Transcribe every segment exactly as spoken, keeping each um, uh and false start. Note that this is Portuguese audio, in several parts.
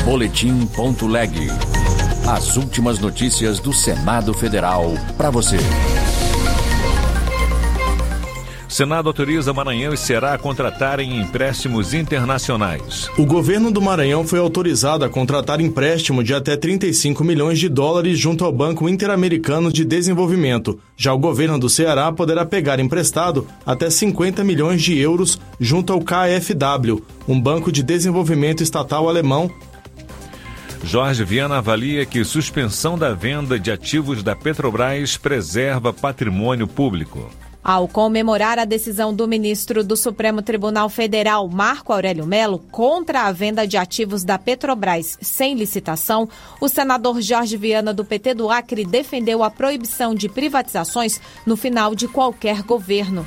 Boletim.leg. As últimas notícias do Senado Federal para você. Senado autoriza Maranhão e Ceará a contratarem empréstimos internacionais. O governo do Maranhão foi autorizado a contratar empréstimo de até trinta e cinco milhões de dólares junto ao Banco Interamericano de Desenvolvimento. Já o governo do Ceará poderá pegar emprestado até cinquenta milhões de euros junto ao K F W, um banco de desenvolvimento estatal alemão. Jorge Viana avalia que suspensão da venda de ativos da Petrobras preserva patrimônio público. Ao comemorar a decisão do ministro do Supremo Tribunal Federal, Marco Aurélio Mello, contra a venda de ativos da Petrobras sem licitação, o senador Jorge Viana, do P T do Acre, defendeu a proibição de privatizações no final de qualquer governo.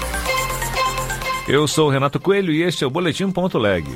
Eu sou o Renato Coelho e este é o Boletim.leg.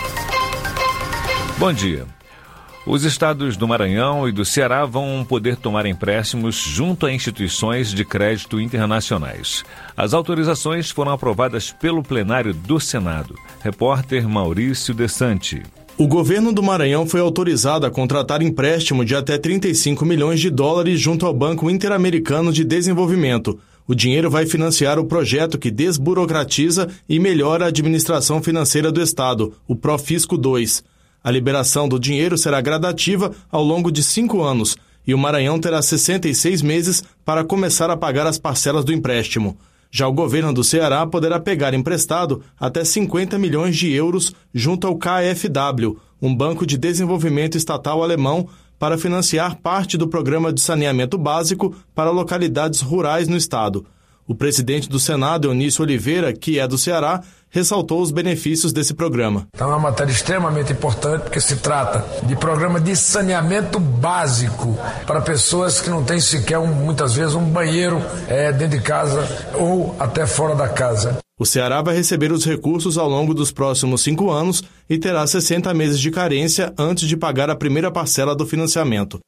Bom dia. Os estados do Maranhão e do Ceará vão poder tomar empréstimos junto a instituições de crédito internacionais. As autorizações foram aprovadas pelo plenário do Senado. Repórter Maurício Desante. O governo do Maranhão foi autorizado a contratar empréstimo de até trinta e cinco milhões de dólares junto ao Banco Interamericano de Desenvolvimento. O dinheiro vai financiar o projeto que desburocratiza e melhora a administração financeira do Estado, o Profisco dois. A liberação do dinheiro será gradativa ao longo de cinco anos e o Maranhão terá sessenta e seis meses para começar a pagar as parcelas do empréstimo. Já o governo do Ceará poderá pegar emprestado até cinquenta milhões de euros junto ao K F W, um banco de desenvolvimento estatal alemão, para financiar parte do programa de saneamento básico para localidades rurais no estado. O presidente do Senado, Eunício Oliveira, que é do Ceará, ressaltou os benefícios desse programa. Então é uma matéria extremamente importante porque se trata de programa de saneamento básico para pessoas que não têm sequer, um, muitas vezes, um banheiro é, dentro de casa ou até fora da casa. O Ceará vai receber os recursos ao longo dos próximos cinco anos e terá sessenta meses de carência antes de pagar a primeira parcela do financiamento.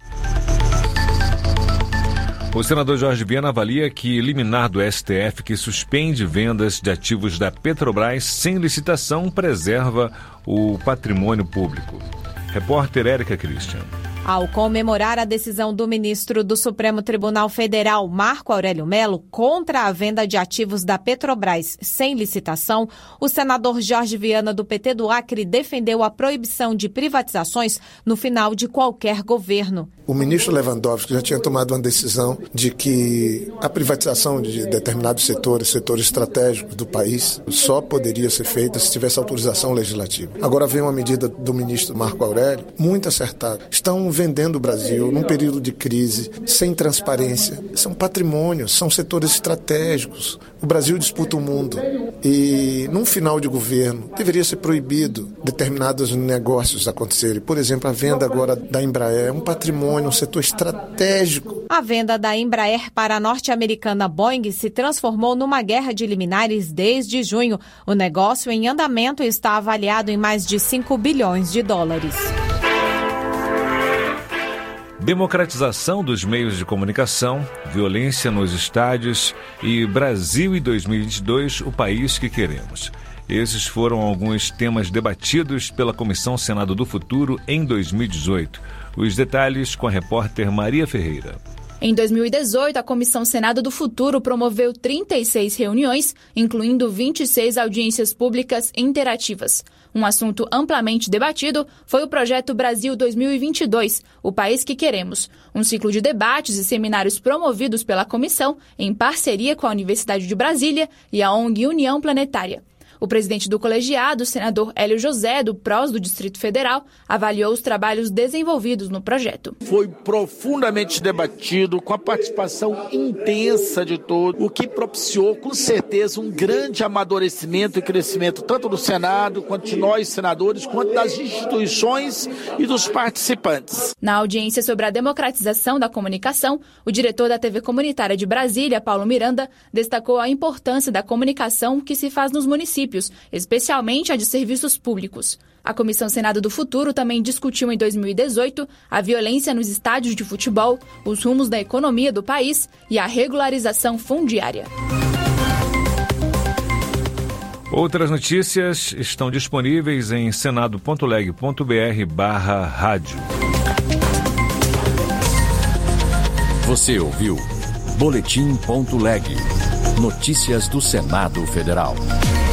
O senador Jorge Viana avalia que liminar do S T F que suspende vendas de ativos da Petrobras sem licitação preserva o patrimônio público. Repórter Érica Christian. Ao comemorar a decisão do ministro do Supremo Tribunal Federal, Marco Aurélio Mello, contra a venda de ativos da Petrobras sem licitação, o senador Jorge Viana, do P T do Acre, defendeu a proibição de privatizações no final de qualquer governo. O ministro Lewandowski já tinha tomado uma decisão de que a privatização de determinados setores, setores estratégicos do país, só poderia ser feita se tivesse autorização legislativa. Agora vem uma medida do ministro Marco Aurélio, muito acertada. Estão vendendo o Brasil num período de crise, sem transparência. São patrimônios, são setores estratégicos. O Brasil disputa o mundo e, num final de governo, deveria ser proibido determinados negócios acontecerem. Por exemplo, a venda agora da Embraer é um patrimônio, um setor estratégico. A venda da Embraer para a norte-americana Boeing se transformou numa guerra de liminares desde junho. O negócio em andamento está avaliado em mais de cinco bilhões de dólares. Democratização dos meios de comunicação, violência nos estádios e Brasil em dois mil e vinte e dois, o país que queremos. Esses foram alguns temas debatidos pela Comissão Senado do Futuro em dois mil e dezoito. Os detalhes com a repórter Maria Ferreira. Em dois mil e dezoito, a Comissão Senado do Futuro promoveu trinta e seis reuniões, incluindo vinte e seis audiências públicas interativas. Um assunto amplamente debatido foi o projeto Brasil dois mil e vinte e dois, o país que queremos, um ciclo de debates e seminários promovidos pela comissão em parceria com a Universidade de Brasília e a ONG União Planetária. O presidente do colegiado, o senador Hélio José, do P R O S do Distrito Federal, avaliou os trabalhos desenvolvidos no projeto. Foi profundamente debatido, com a participação intensa de todos, o que propiciou, com certeza, um grande amadurecimento e crescimento, tanto do Senado, quanto de nós, senadores, quanto das instituições e dos participantes. Na audiência sobre a democratização da comunicação, o diretor da T V Comunitária de Brasília, Paulo Miranda, destacou a importância da comunicação que se faz nos municípios, especialmente a de serviços públicos. A Comissão Senado do Futuro também discutiu em dois mil e dezoito a violência nos estádios de futebol, os rumos da economia do país e a regularização fundiária. Outras notícias estão disponíveis em senado ponto leg ponto br barra rádio. Você ouviu Boletim ponto leg. Notícias do Senado Federal.